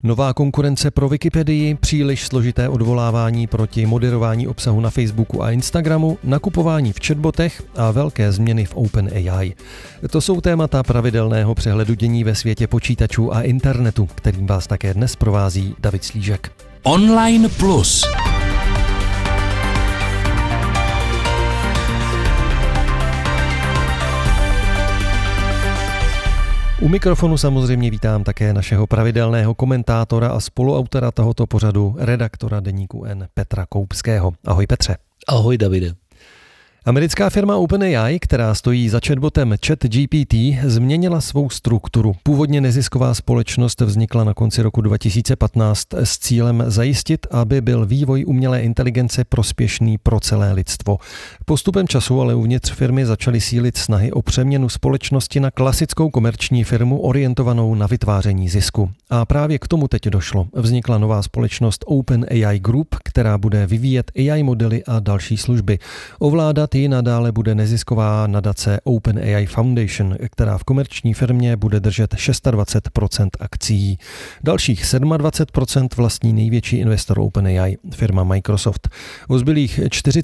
Nová konkurence pro Wikipedii, příliš složité odvolávání proti moderování obsahu na Facebooku a Instagramu, nakupování v chatbotech a velké změny v OpenAI. To jsou témata pravidelného přehledu dění ve světě počítačů a internetu, kterým vás také dnes provází David Slížek. Online Plus. U mikrofonu samozřejmě vítám také našeho pravidelného komentátora a spoluautora tohoto pořadu, redaktora Deníku N Petra Koupského. Ahoj Petře. Ahoj Davide. Americká firma OpenAI, která stojí za chatbotem ChatGPT, změnila svou strukturu. Původně nezisková společnost vznikla na konci roku 2015 s cílem zajistit, aby byl vývoj umělé inteligence prospěšný pro celé lidstvo. Postupem času ale uvnitř firmy začaly sílit snahy o přeměnu společnosti na klasickou komerční firmu orientovanou na vytváření zisku. A právě k tomu teď došlo. Vznikla nová společnost OpenAI Group, která bude vyvíjet AI modely a další služby. Ovládat ji nadále bude nezisková nadace OpenAI Foundation, která v komerční firmě bude držet 26% akcií. Dalších 27% vlastní největší investor OpenAI, firma Microsoft. O zbylých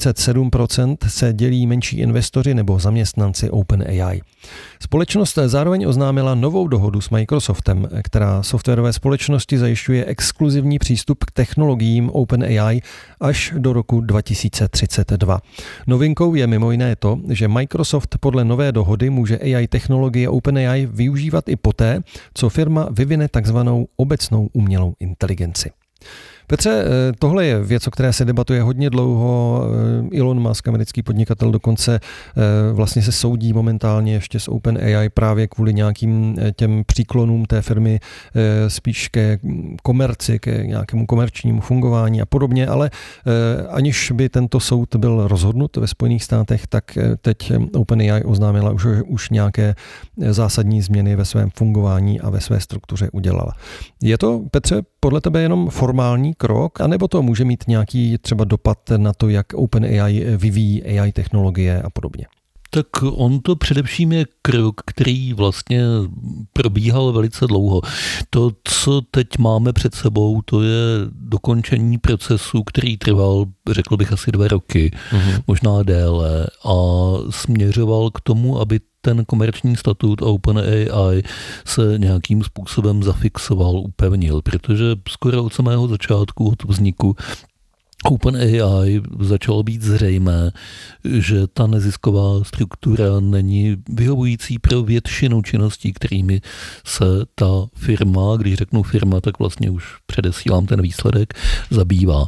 47% se dělí menší investoři nebo zaměstnanci OpenAI. Společnost zároveň oznámila novou dohodu s Microsoftem, která softwarové společnosti zajišťuje exkluzivní přístup k technologiím OpenAI až do roku 2032. Novinkou je mimo jiné to, že Microsoft podle nové dohody může AI technologie OpenAI využívat i poté, co firma vyvine takzvanou obecnou umělou inteligenci. Petře, tohle je věc, o které se debatuje hodně dlouho. Elon Musk, americký podnikatel, dokonce vlastně se soudí momentálně ještě s OpenAI právě kvůli nějakým těm příklonům té firmy spíš ke komerci, ke nějakému komerčnímu fungování a podobně, ale aniž by tento soud byl rozhodnut ve Spojených státech, tak teď OpenAI oznámila, že už nějaké zásadní změny ve svém fungování a ve své struktuře udělala. Je to, Petře, podle tebe jenom formální krok, anebo to může mít nějaký třeba dopad na to, jak OpenAI vyvíjí AI technologie a podobně? Tak on to především je krok, který vlastně probíhal velice dlouho. To, co teď máme před sebou, to je dokončení procesu, který trval, řekl bych, asi 2 roky, možná déle, a směřoval k tomu, aby ten komerční statut OpenAI se nějakým způsobem zafixoval, upevnil, protože skoro od samého začátku, od vzniku OpenAI začalo být zřejmé, že ta nezisková struktura není vyhovující pro většinu činností, kterými se ta firma, když řeknu firma, tak vlastně už předesílám ten výsledek, zabývá.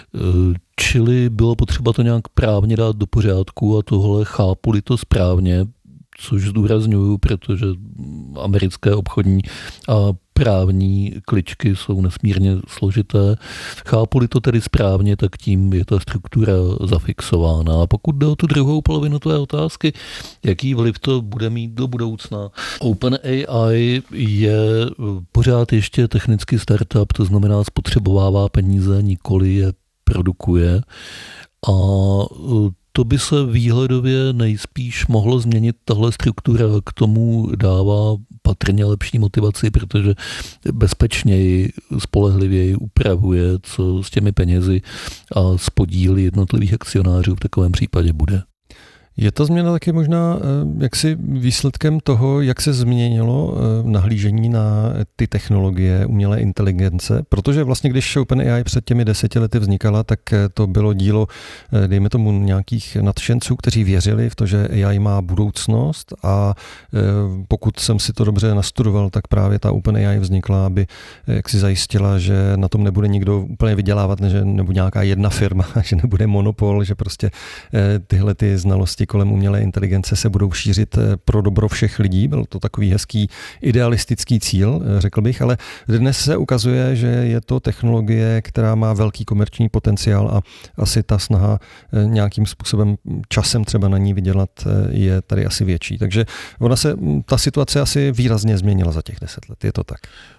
Čili bylo potřeba to nějak právně dát do pořádku a tohle chápu-li to správně, což zdůrazňuju, protože americké obchodní a právní kličky jsou nesmírně složité. Chápu-li to tedy správně, tak tím je ta struktura zafixována. A pokud jde o tu druhou polovinu tvé otázky, jaký vliv to bude mít do budoucna? OpenAI je pořád ještě technicky startup, to znamená spotřebovává peníze, nikoli je produkuje. A to by se výhledově nejspíš mohlo změnit tahle struktura, k tomu dává patrně lepší motivaci, protože bezpečněji, spolehlivěji upravuje, co s těmi penězi a s podíly jednotlivých akcionářů v takovém případě bude. Je ta změna taky možná jaksi výsledkem toho, jak se změnilo nahlížení na ty technologie umělé inteligence, protože vlastně když OpenAI před těmi 10 lety vznikala, tak to bylo dílo, dejme tomu, nějakých nadšenců, kteří věřili v to, že AI má budoucnost, a pokud jsem si to dobře nastudoval, tak právě ta OpenAI vznikla, aby jaksi zajistila, že na tom nebude nikdo úplně vydělávat, nebo nějaká jedna firma, že nebude monopol, že prostě tyhle ty znalosti kolem umělé inteligence se budou šířit pro dobro všech lidí. Byl to takový hezký idealistický cíl, řekl bych, ale dnes se ukazuje, že je to technologie, která má velký komerční potenciál a asi ta snaha nějakým způsobem časem třeba na ní vydělat je tady asi větší. Takže ta situace asi výrazně změnila za těch 10 let. Je to tak?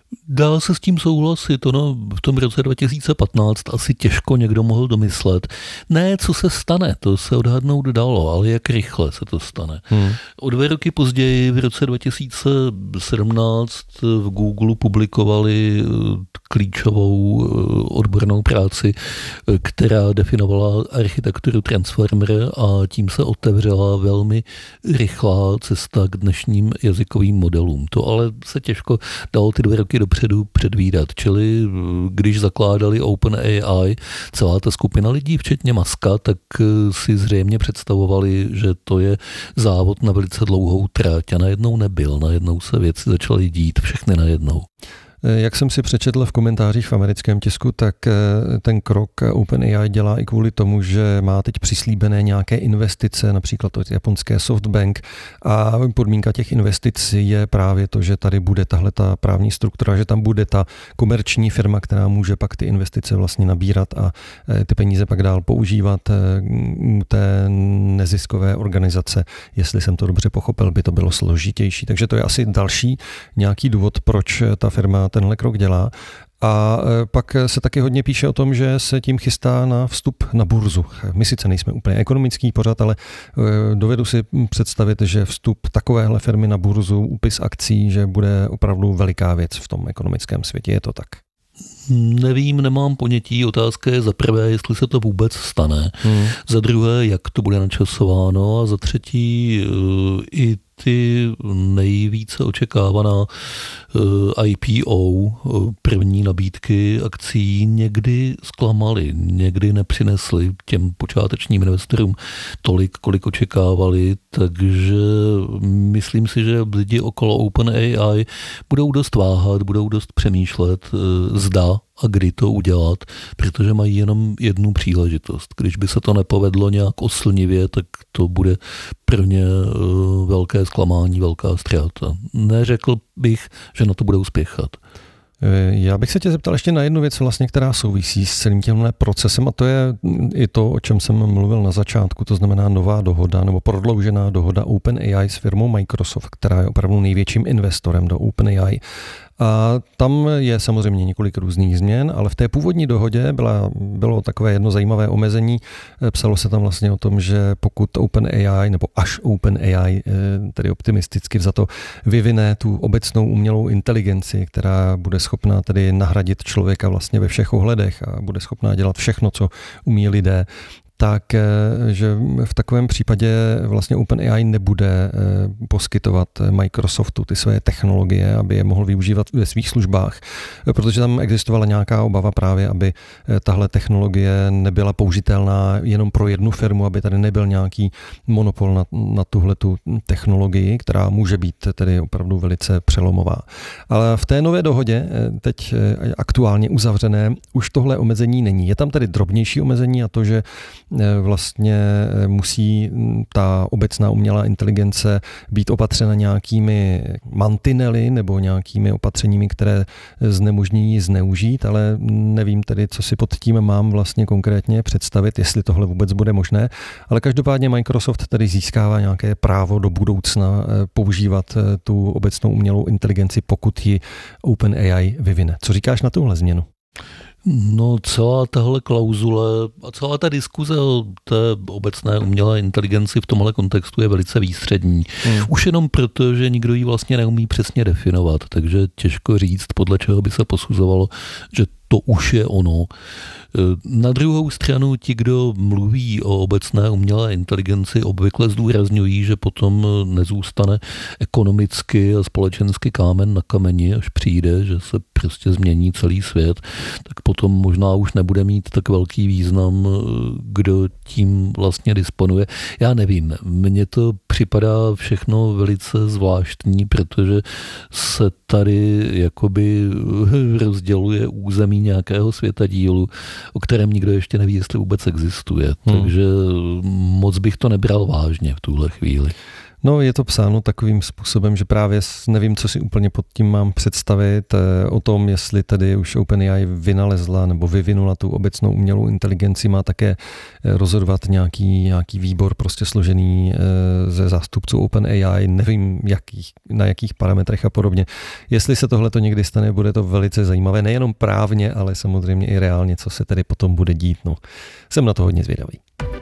Dá se s tím souhlasit, v tom roce 2015 asi těžko někdo mohl domyslet. Ne, co se stane, to se odhadnout dalo, ale jak rychle se to stane. O 2 roky později, v roce 2017 v Google publikovali klíčovou odbornou práci, která definovala architekturu Transformer a tím se otevřela velmi rychlá cesta k dnešním jazykovým modelům. To ale se těžko dalo ty 2 roky dopředu předvídat. Čili když zakládali OpenAI, celá ta skupina lidí, včetně Muska, tak si zřejmě představovali, že to je závod na velice dlouhou trať a najednou nebyl. Najednou se věci začaly dít, všechny najednou. Jak jsem si přečetl v komentářích v americkém tisku, tak ten krok OpenAI dělá i kvůli tomu, že má teď přislíbené nějaké investice, například od japonské SoftBank, a podmínka těch investic je právě to, že tady bude tahle ta právní struktura, že tam bude ta komerční firma, která může pak ty investice vlastně nabírat a ty peníze pak dál používat u té neziskové organizace. Jestli jsem to dobře pochopil, by to bylo složitější. Takže to je asi další nějaký důvod, proč ta firma tenhle krok dělá. A pak se taky hodně píše o tom, že se tím chystá na vstup na burzu. My sice nejsme úplně ekonomický pořad, ale dovedu si představit, že vstup takovéhle firmy na burzu, úpis akcí, že bude opravdu veliká věc v tom ekonomickém světě. Je to tak? Nevím, nemám ponětí. Otázka je za prvé, jestli se to vůbec stane. Za druhé, jak to bude načasováno a za třetí i ty nejvíce očekávaná IPO, první nabídky akcí, někdy zklamaly, někdy nepřinesly těm počátečním investorům tolik, kolik očekávali, takže myslím si, že lidi okolo OpenAI budou dost váhat, budou dost přemýšlet, zda a kdy to udělat, protože mají jenom jednu příležitost. Když by se to nepovedlo nějak oslnivě, tak to bude pro ně velké zklamání, velká ztráta. Neřekl bych, že na to budou spěchat. Já bych se tě zeptal ještě na jednu věc, vlastně, která souvisí s celým tímhle procesem, a to je i to, o čem jsem mluvil na začátku, to znamená nová dohoda nebo prodloužená dohoda OpenAI s firmou Microsoft, která je opravdu největším investorem do OpenAI. A tam je samozřejmě několik různých změn, ale v té původní dohodě bylo takové jedno zajímavé omezení. Psalo se tam vlastně o tom, že pokud OpenAI, nebo až OpenAI, tedy optimisticky vzato, vyvine tu obecnou umělou inteligenci, která bude schopná tedy nahradit člověka vlastně ve všech ohledech a bude schopná dělat všechno, co umí lidé, tak, že v takovém případě vlastně OpenAI nebude poskytovat Microsoftu ty své technologie, aby je mohl využívat ve svých službách, protože tam existovala nějaká obava právě, aby tahle technologie nebyla použitelná jenom pro jednu firmu, aby tady nebyl nějaký monopol na tuhletu technologii, která může být tedy opravdu velice přelomová. Ale v té nové dohodě, teď aktuálně uzavřené, už tohle omezení není. Je tam tedy drobnější omezení a to, že vlastně musí ta obecná umělá inteligence být opatřena nějakými mantinely nebo nějakými opatřeními, které znemožní ji zneužít, ale nevím tedy, co si pod tím mám vlastně konkrétně představit, jestli tohle vůbec bude možné, ale každopádně Microsoft tedy získává nějaké právo do budoucna používat tu obecnou umělou inteligenci, pokud ji OpenAI vyvine. Co říkáš na tuhle změnu? No, celá tahle klauzule a celá ta diskuze o té obecné umělé inteligenci v tomhle kontextu je velice výstřední. Už jenom proto, že nikdo ji vlastně neumí přesně definovat, takže těžko říct, podle čeho by se posuzovalo, že to už je ono. Na druhou stranu ti, kdo mluví o obecné umělé inteligenci, obvykle zdůrazňují, že potom nezůstane ekonomicky a společensky kámen na kameni, až přijde, že se prostě změní celý svět, tak potom možná už nebude mít tak velký význam, kdo tím vlastně disponuje. Já nevím, mně to připadá všechno velice zvláštní, protože se tady jakoby rozděluje území nějakého světadílu, o kterém nikdo ještě neví, jestli vůbec existuje. Takže moc bych to nebral vážně v tuhle chvíli. No, je to psáno takovým způsobem, že právě nevím, co si úplně pod tím mám představit, o tom, jestli tedy už OpenAI vynalezla nebo vyvinula tu obecnou umělou inteligenci, má také rozhodovat nějaký výbor prostě složený ze zástupců OpenAI, nevím na jakých parametrech a podobně. Jestli se tohle to někdy stane, bude to velice zajímavé, nejenom právně, ale samozřejmě i reálně, co se tedy potom bude dít. No, jsem na to hodně zvědavý.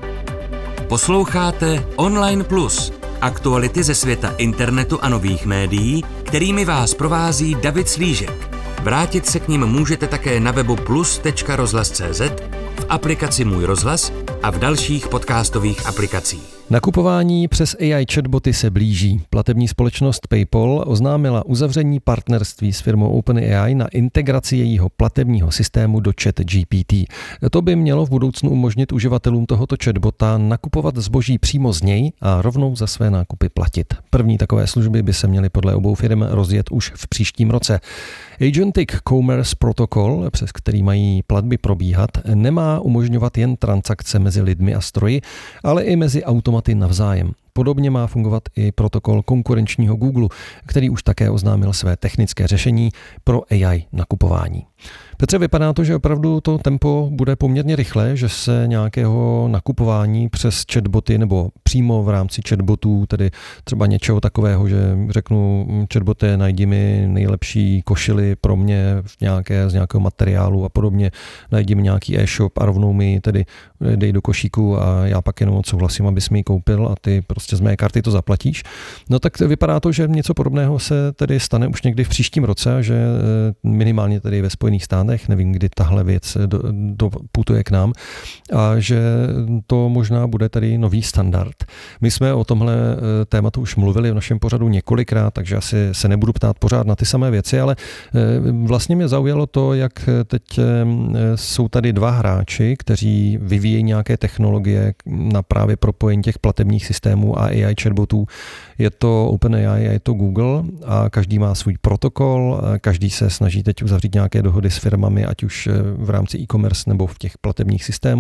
Posloucháte Online Plus. Aktuality ze světa internetu a nových médií, kterými vás provází David Slížek. Vrátit se k nim můžete také na webu plus.rozhlas.cz, v aplikaci Můj rozhlas a v dalších podcastových aplikacích. Nakupování přes AI chatboty se blíží. Platební společnost PayPal oznámila uzavření partnerství s firmou OpenAI na integraci jejího platebního systému do ChatGPT. To by mělo v budoucnu umožnit uživatelům tohoto chatbota nakupovat zboží přímo z něj a rovnou za své nákupy platit. První takové služby by se měly podle obou firm rozjet už v příštím roce. Agentic Commerce Protocol, přes který mají platby probíhat, nemá umožňovat jen transakce mezi lidmi a stroji, ale i mezi automaty navzájem. Podobně má fungovat i protokol konkurenčního Google, který už také oznámil své technické řešení pro AI nakupování. Petře, vypadá to, že opravdu to tempo bude poměrně rychlé, že se nějakého nakupování přes chatboty nebo přímo v rámci chatbotů, tedy třeba něčeho takového, že řeknu chatbote, najdi mi nejlepší košily pro mě z nějakého materiálu a podobně, najdi mi nějaký e-shop a rovnou mi tedy dej do košíku a já pak jenom odsouhlasím, abys mi ji koupil a ty prostě z mé karty to zaplatíš. No tak vypadá to, že něco podobného se tedy stane už někdy v příštím roce, že minimálně tedy ve Spojených státech, nevím, kdy tahle věc doputuje k nám, a že to možná bude tedy nový standard. My jsme o tomhle tématu už mluvili v našem pořadu několikrát, takže asi se nebudu ptát pořád na ty samé věci, ale vlastně mě zaujalo to, jak teď jsou tady dva hráči, kteří vyvíjejí nějaké technologie na právě propojení těch platebních systémů a AI chatbotů. Je to OpenAI a je to Google a každý má svůj protokol, každý se snaží teď uzavřít nějaké dohody s firmami, ať už v rámci e-commerce nebo v těch platebních systémů.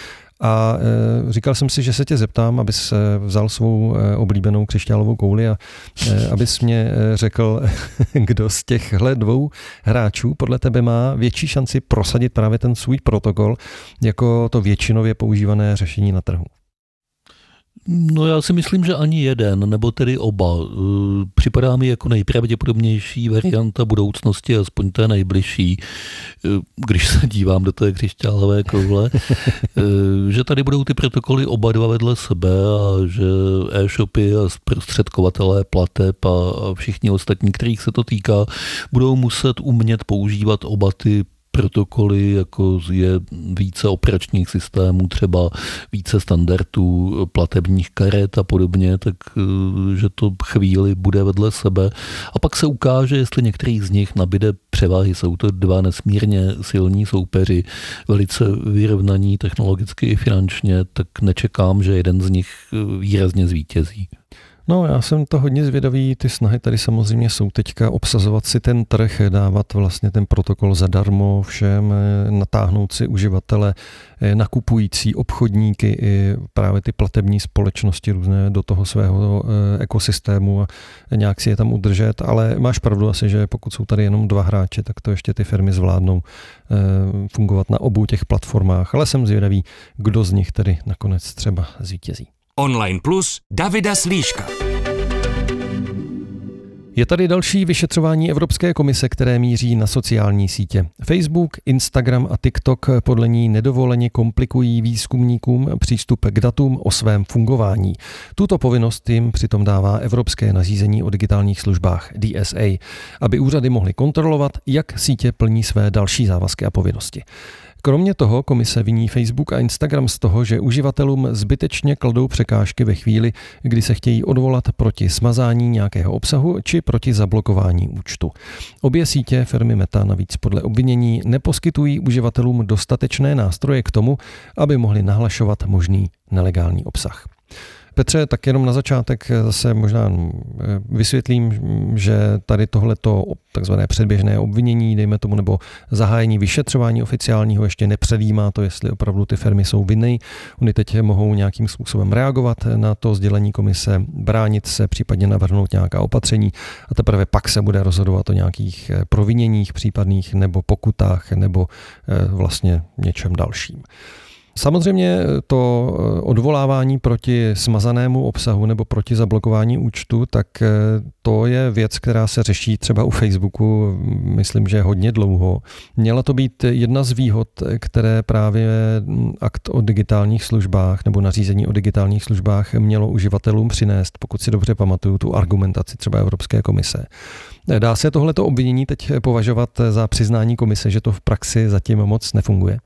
A říkal jsem si, že se tě zeptám, abys vzal svou oblíbenou křišťálovou kouli a abys mě řekl, kdo z těchhle dvou hráčů podle tebe má větší šanci prosadit právě ten svůj protokol jako to většinově používané řešení na trhu. No já si myslím, že ani jeden, nebo tedy oba. Připadá mi jako nejpravděpodobnější varianta budoucnosti, aspoň té nejbližší, když se dívám do té křišťálové koule, že tady budou ty protokoly oba dva vedle sebe a že e-shopy a zprostředkovatelé plateb a všichni ostatní, kterých se to týká, budou muset umět používat oba ty protokoly, jako je více operačních systémů, třeba více standardů platebních karet a podobně, tak že to chvíli bude vedle sebe. A pak se ukáže, jestli některý z nich nabyde převahy. Jsou to dva nesmírně silní soupeři, velice vyrovnaní technologicky i finančně, tak nečekám, že jeden z nich výrazně zvítězí. No, já jsem to hodně zvědavý, ty snahy tady samozřejmě jsou teďka obsazovat si ten trh, dávat vlastně ten protokol zadarmo všem, natáhnout si uživatele, nakupující obchodníky i právě ty platební společnosti různé do toho svého ekosystému a nějak si je tam udržet, ale máš pravdu asi, že pokud jsou tady jenom dva hráče, tak to ještě ty firmy zvládnou fungovat na obou těch platformách, ale jsem zvědavý, kdo z nich tedy nakonec třeba zvítězí. Online Plus Davida Slížka. Je tady další vyšetřování Evropské komise, které míří na sociální sítě. Facebook, Instagram a TikTok podle ní nedovoleně komplikují výzkumníkům přístup k datům o svém fungování. Tuto povinnost jim přitom dává Evropské nařízení o digitálních službách DSA, aby úřady mohly kontrolovat, jak sítě plní své další závazky a povinnosti. Kromě toho komise viní Facebook a Instagram z toho, že uživatelům zbytečně kladou překážky ve chvíli, kdy se chtějí odvolat proti smazání nějakého obsahu či proti zablokování účtu. Obě sítě firmy Meta navíc podle obvinění neposkytují uživatelům dostatečné nástroje k tomu, aby mohli nahlašovat možný nelegální obsah. Petře, tak jenom na začátek zase možná vysvětlím, že tady tohleto takzvané předběžné obvinění, dejme tomu, nebo zahájení vyšetřování oficiálního ještě nepředjímá to, jestli opravdu ty firmy jsou vinny. Oni teď mohou nějakým způsobem reagovat na to sdělení komise, bránit se, případně navrhnout nějaká opatření a teprve pak se bude rozhodovat o nějakých proviněních případných nebo pokutách nebo vlastně něčem dalším. Samozřejmě to odvolávání proti smazanému obsahu nebo proti zablokování účtu, tak to je věc, která se řeší třeba u Facebooku, myslím, že hodně dlouho. Měla to být jedna z výhod, které právě akt o digitálních službách nebo nařízení o digitálních službách mělo uživatelům přinést, pokud si dobře pamatuju tu argumentaci třeba Evropské komise. Dá se tohleto obvinění teď považovat za přiznání komise, že to v praxi zatím moc nefunguje?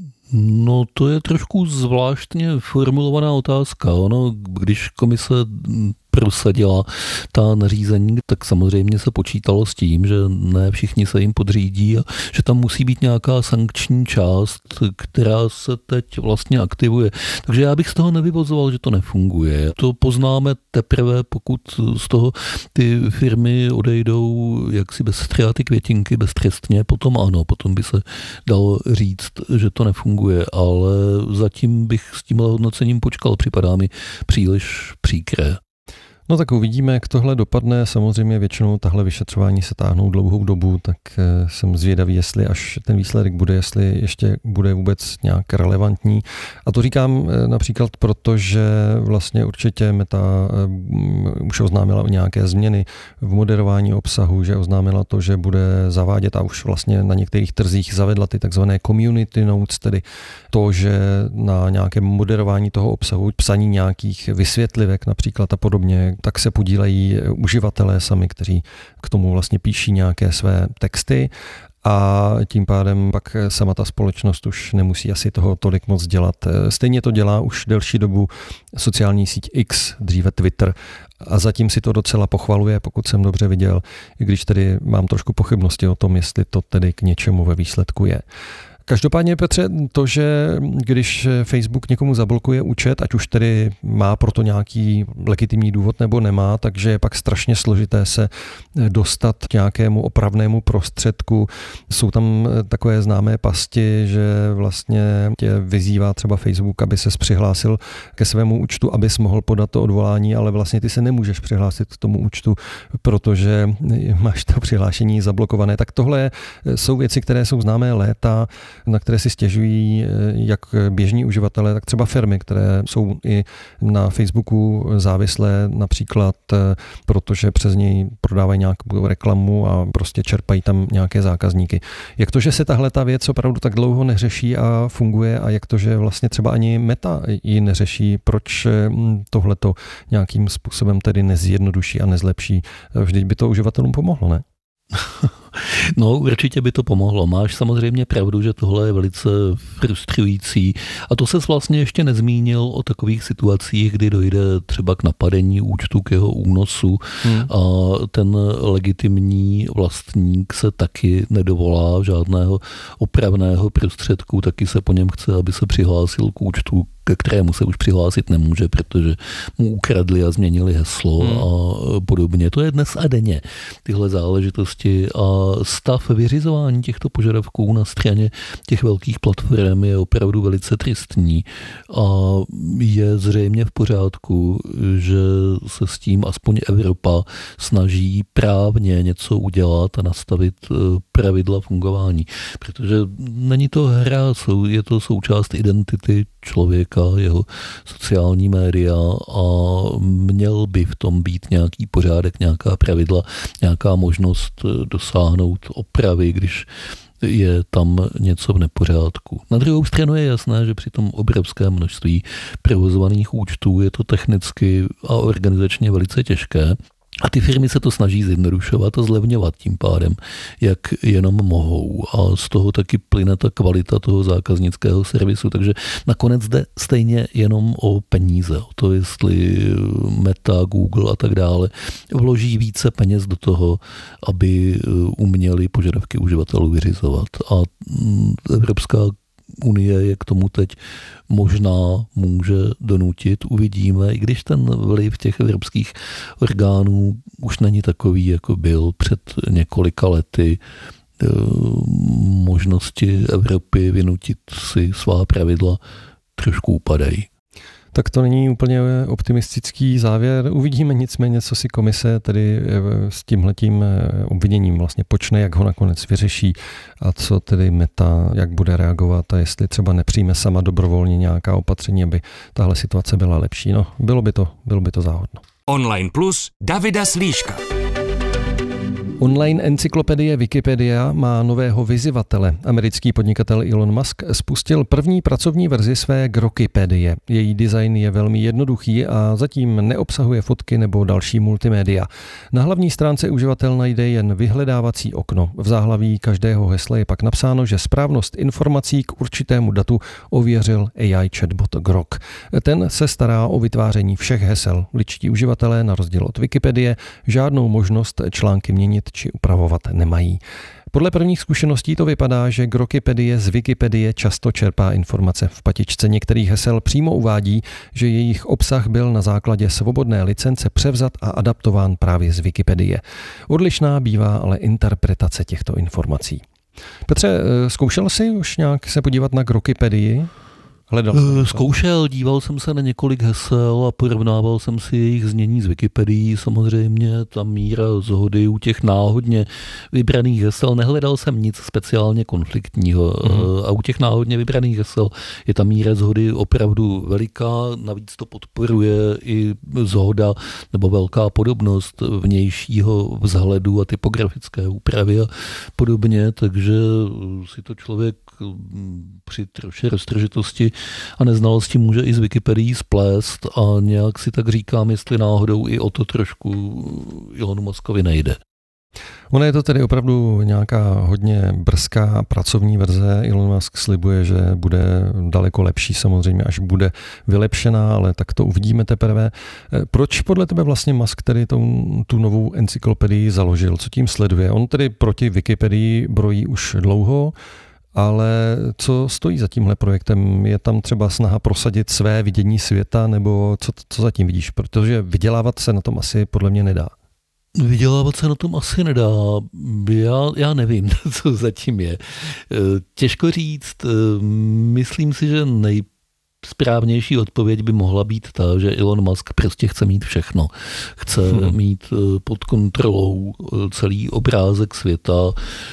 No to je trošku zvláštně formulovaná otázka. Ono, když komise prosadila ta nařízení, tak samozřejmě se počítalo s tím, že ne všichni se jim podřídí a že tam musí být nějaká sankční část, která se teď vlastně aktivuje. Takže já bych z toho nevyvozoval, že to nefunguje. To poznáme teprve, pokud z toho ty firmy odejdou jaksi bez ztráty květinky, beztrestně, potom ano, potom by se dalo říct, že to nefunguje, ale zatím bych s tímhle hodnocením počkal, připadá mi příliš příkré. No tak uvidíme, jak tohle dopadne. Samozřejmě většinou tahle vyšetřování se táhnou dlouhou dobu, tak jsem zvědavý, jestli až ten výsledek bude, jestli ještě bude vůbec nějak relevantní. A to říkám například proto, že vlastně určitě Meta už oznámila nějaké změny v moderování obsahu, že oznámila to, že bude zavádět a už vlastně na některých trzích zavedla ty takzvané community notes, tedy to, že na nějakém moderování toho obsahu, psaní nějakých vysvětlivek například a podobně, tak se podílejí uživatelé sami, kteří k tomu vlastně píší nějaké své texty a tím pádem pak sama ta společnost už nemusí asi toho tolik moc dělat. Stejně to dělá už delší dobu sociální síť X, dříve Twitter, a zatím si to docela pochvaluje, pokud jsem dobře viděl, i když tedy mám trošku pochybnosti o tom, jestli to tedy k něčemu ve výsledku je. Každopádně, Petře, to, že když Facebook někomu zablokuje účet, ať už tedy má proto nějaký legitimní důvod nebo nemá, takže je pak strašně složité se dostat k nějakému opravnému prostředku. Jsou tam takové známé pasti, že vlastně tě vyzývá třeba Facebook, aby ses přihlásil ke svému účtu, abys mohl podat to odvolání, ale vlastně ty se nemůžeš přihlásit k tomu účtu, protože máš to přihlášení zablokované. Tak tohle jsou věci, které jsou známé léta, na které si stěžují jak běžní uživatelé, tak třeba firmy, které jsou i na Facebooku závislé například, protože přes něj prodávají nějakou reklamu a prostě čerpají tam nějaké zákazníky. Jak to, že se tahle ta věc opravdu tak dlouho neřeší a funguje a jak to, že vlastně třeba ani Meta ji neřeší, proč tohleto nějakým způsobem tedy nezjednoduší a nezlepší? Vždyť by to uživatelům pomohlo, ne? No, určitě by to pomohlo. Máš samozřejmě pravdu, že tohle je velice frustrující. A to ses vlastně ještě nezmínil o takových situacích, kdy dojde třeba k napadení účtu, k jeho únosu a ten legitimní vlastník se taky nedovolá žádného opravného prostředku, taky se po něm chce, aby se přihlásil k účtu, ke kterému se už přihlásit nemůže, protože mu ukradli a změnili heslo a podobně. To je dnes a denně tyhle záležitosti a stav vyřizování těchto požadavků na straně těch velkých platform je opravdu velice tristní a je zřejmě v pořádku, že se s tím aspoň Evropa snaží právně něco udělat a nastavit pravidla fungování, protože není to hra, je to součást identity člověka, jeho sociální média a měl by v tom být nějaký pořádek, nějaká pravidla, nějaká možnost dosáhnout opravy, když je tam něco v nepořádku. Na druhou stranu je jasné, že při tom obrovském množství provozovaných účtů je to technicky a organizačně velice těžké. A ty firmy se to snaží zjednodušovat a zlevňovat tím pádem, jak jenom mohou. A z toho taky plyne ta kvalita toho zákaznického servisu. Takže nakonec jde stejně jenom o peníze. O to, jestli Meta, Google a tak dále vloží více peněz do toho, aby uměli požadavky uživatelů vyřizovat. A Evropská Unie je k tomu teď možná může donutit, uvidíme, i když ten vliv těch evropských orgánů už není takový, jako byl před několika lety. Možnosti Evropy vynutit si svá pravidla trošku upadají. Tak to není úplně optimistický závěr. Uvidíme nicméně, co si komise tedy s tímhletím obviněním vlastně počne, jak ho nakonec vyřeší a co tedy Meta, jak bude reagovat a jestli třeba nepřijme sama dobrovolně nějaká opatření, aby tahle situace byla lepší. No, bylo by to záhodno. Online Plus Davida Slížka. Online encyklopedie Wikipedia má nového vyzývatele. Americký podnikatel Elon Musk spustil první pracovní verzi své Grokipedie. Její design je velmi jednoduchý a zatím neobsahuje fotky nebo další multimédia. Na hlavní stránce uživatel najde jen vyhledávací okno. V záhlaví každého hesla je pak napsáno, že správnost informací k určitému datu ověřil AI chatbot Grok. Ten se stará o vytváření všech hesel. Ličtí uživatelé na rozdíl od Wikipedie žádnou možnost články měnit či upravovat nemají. Podle prvních zkušeností to vypadá, že Grokipedie z Wikipedie často čerpá informace. V patičce některých hesel přímo uvádí, že jejich obsah byl na základě svobodné licence převzat a adaptován právě z Wikipedie. Odlišná bývá ale interpretace těchto informací. Petře, zkoušel jsi už nějak se podívat na Grokipedii? Zkoušel, díval jsem se na několik hesel a porovnával jsem si jejich znění z Wikipedii. Samozřejmě ta míra shody u těch náhodně vybraných hesel, nehledal jsem nic speciálně konfliktního. A u těch náhodně vybraných hesel je ta míra shody opravdu veliká, navíc to podporuje i shoda nebo velká podobnost vnějšího vzhledu a typografické úpravy a podobně, takže si to člověk při troše roztržitosti a neznalosti může i z Wikipedii splést a nějak si tak říkám, jestli náhodou i o to trošku Elonu Muskovi nejde. Ono je to tedy opravdu nějaká hodně brzká pracovní verze. Elon Musk slibuje, že bude daleko lepší samozřejmě, až bude vylepšená, ale tak to uvidíme teprve. Proč podle tebe vlastně Musk tedy tu novou encyklopedii založil? Co tím sleduje? On tedy proti Wikipedii brojí už dlouho, ale co stojí za tímhle projektem? Je tam třeba snaha prosadit své vidění světa, nebo co zatím vidíš? Protože vydělávat se na tom asi podle mě nedá. Vydělávat se na tom asi nedá. Já nevím, co zatím je. Těžko říct. Myslím si, že správnější odpověď by mohla být ta, že Elon Musk prostě chce mít všechno. Chce mít pod kontrolou celý obrázek světa.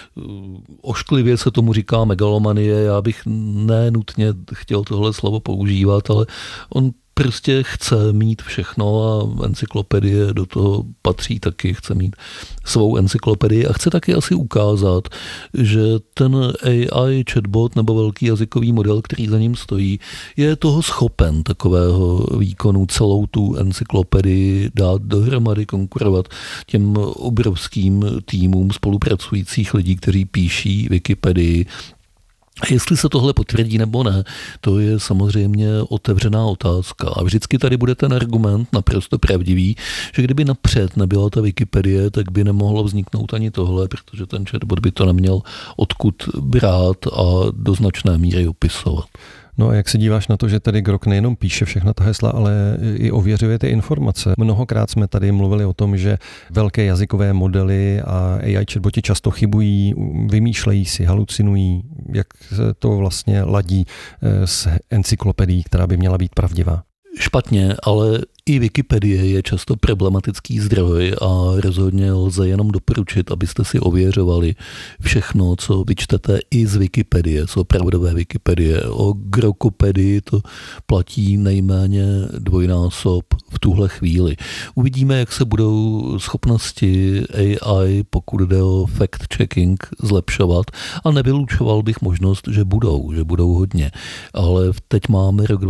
Ošklivě se tomu říká megalomanie, já bych nenutně chtěl tohle slovo používat, ale on prostě chce mít všechno a encyklopedie do toho patří taky, chce mít svou encyklopedii a chce taky asi ukázat, že ten AI chatbot nebo velký jazykový model, který za ním stojí, je toho schopen takového výkonu celou tu encyklopedii dát dohromady, konkurovat těm obrovským týmům spolupracujících lidí, kteří píší Wikipedii. A jestli se tohle potvrdí nebo ne, to je samozřejmě otevřená otázka. A vždycky tady bude ten argument naprosto pravdivý, že kdyby napřed nebyla ta Wikipedie, tak by nemohlo vzniknout ani tohle, protože ten chatbot by to neměl odkud brát a do značné míry opisovat. No a jak se díváš na to, že tady Grok nejenom píše všechna ta hesla, ale i ověřuje ty informace? Mnohokrát jsme tady mluvili o tom, že velké jazykové modely a AI chatboti často chybují, vymýšlejí si, halucinují. Jak se to vlastně ladí s encyklopedií, která by měla být pravdivá? Špatně, ale i Wikipedie je často problematický zdroj a rozhodně lze jenom doporučit, abyste si ověřovali všechno, co vyčtete i z Wikipedie, z opravdové Wikipedie. O Grokopedii to platí nejméně dvojnásob v tuhle chvíli. Uvidíme, jak se budou schopnosti AI, pokud jde o fact-checking, zlepšovat a nevylučoval bych možnost, že budou hodně. Ale teď máme rok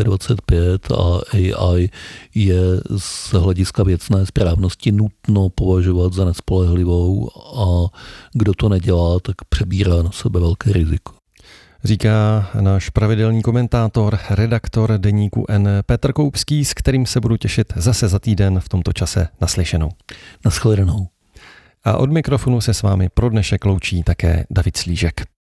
2025 a AI je z hlediska věcné správnosti nutno považovat za nespolehlivou a kdo to nedělá, tak přebírá na sebe velké riziko. Říká náš pravidelný komentátor, redaktor deníku N Petr Koupský, s kterým se budu těšit zase za týden v tomto čase. Naslyšenou. Nashledanou. A od mikrofonu se s vámi pro dnešek loučí také David Slížek.